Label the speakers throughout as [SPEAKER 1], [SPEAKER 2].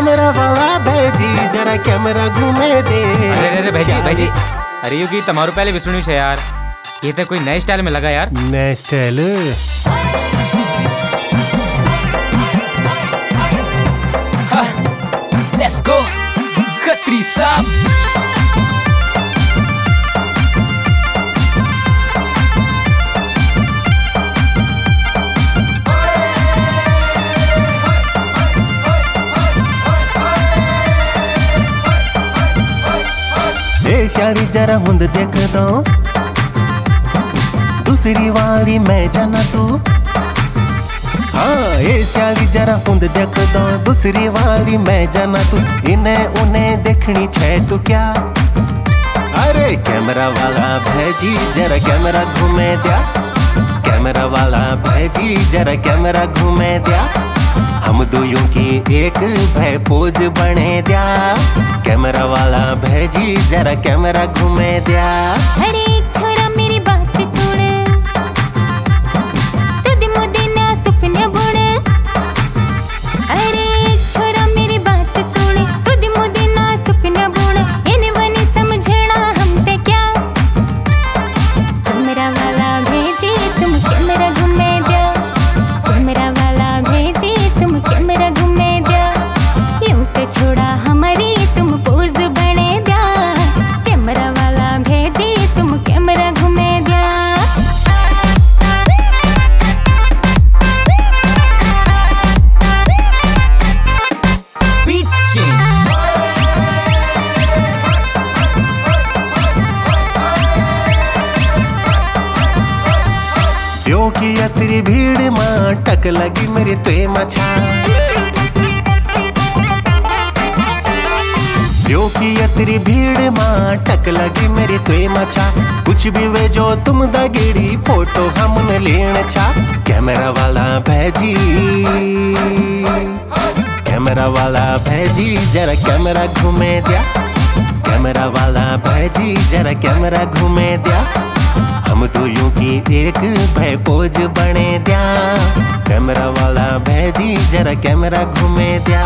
[SPEAKER 1] Camera वाला भेजी जरा कैमरा घूमे दे।
[SPEAKER 2] अरे भाईजी अरे यो गीत તમારું पहले भी सुनी છે यार। ये तो कोई नए स्टाइल में लगा यार।
[SPEAKER 1] नए स्टाइल
[SPEAKER 3] लेट्स गो खत्री साहब।
[SPEAKER 1] शारी जरा हुंद देख दो दूसरी वारी मैं जाना तू। हाँ ये शारी जरा हुंद देख दो दूसरी वारी मैं जाना तू। इन्हें उन्हें देखनी छे तू क्या। अरे कैमरा वाला भेजी जरा कैमरा घूमे दिया। कैमरा वाला भेजी जरा कैमरा घूमे दिया। हम दोयों की एक भय पोज बने दिया। कैमरा वाला भेजी जरा कैमरा घूमे दिया।
[SPEAKER 4] अरे छोरा मेरी बात सुन सदी मुदे ना सुपने बुन। अरे छोरा मेरी बात सुन सदी मुदे ना सुपने बुन। इन बने समझना हम ते क्या। कैमरा वाला भेजी तुम कैमरा घूमे दिया। कैमरा वाला भेजी तुम कैमरा घूमे दिया। यूं ते छोड़ा हमारी तुम पोज बने दिया। कैमरा वाला भेजी तुम कैमरा घूमे दिया।
[SPEAKER 1] प्यो की तेरी भीड़ मां टक लगी मेरी तुए मछा। प्यो की तेरी भीड़ मां टक लगी मेरी तुए मछा। कुछ भी वे जो तुम दगेड़ी फोटो हमने लेन छा। कैमरा वाला भेजी कैमरा वाला भेजी जरा कैमरा घूमे दिया। कैमरा वाला भेजी जरा कैमरा घूमे दिया। हम तो यूं की एक भय पोज बने दिया। कैमरा वाला भेजी जरा कैमरा घूमे दिया।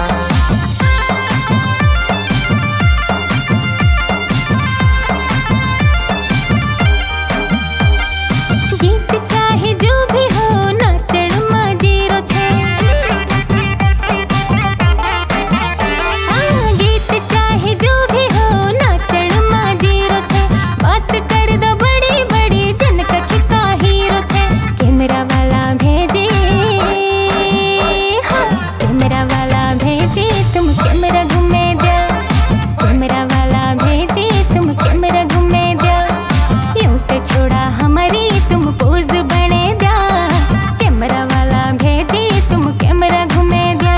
[SPEAKER 4] गीत चाहे जो भी हो नाचण में जीरो छे। हाँ गीत चाहे जो भी हो नाचण में जीरो छे। बात कर दो बड़ी बड़ी जनक का हीरो छे। कैमरा वाला भेजी हाँ कैमरा वाला भेजी तुम कैमरा घूमे दिया। कैमरा वाला भेजी तुम कैमरा घूमे दिया। यूं ते छोड़ा हमारी तुम पोज बने दिया। कैमरा वाला भेजी तुम कैमरा घूमे दिया।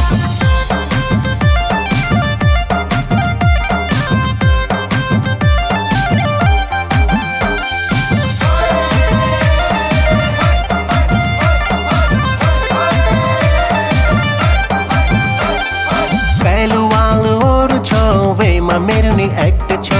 [SPEAKER 1] पहलू वाल और छो वे मा मेरनी एक्ट छो।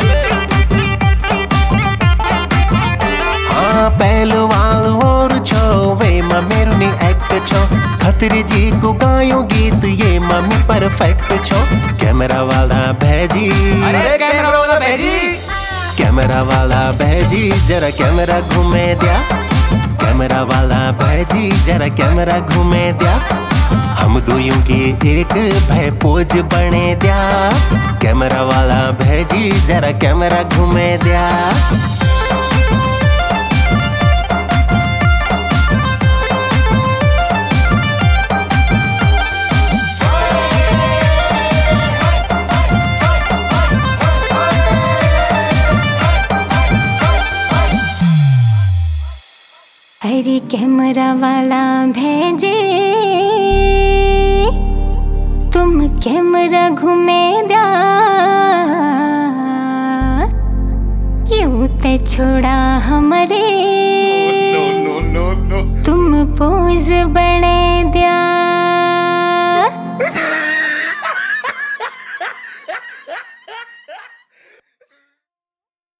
[SPEAKER 1] हाँ पहलू वाल और छो वे मा मेरनी एक्ट छो। खतरी जी को गायो गीत ये मम्मी परफेक्ट छो। कैमरा वाला भेजी
[SPEAKER 2] अरे कैमरा वाला भेजी
[SPEAKER 1] कैमरा वाला भेजी जरा कैमरा घूमे दिया। कैमरा वाला भेजी जरा कैमरा घूमे दिया। हम दोयों की एक भय पोज बने दिया। कैमरा वाला भेजी जरा कैमरा घूमे दिया।
[SPEAKER 4] अरे कैमरा वाला भेजे तुम कैमरा घूमे दिया। क्यों ते छोड़ा हमारे तुम पोज बने दिया।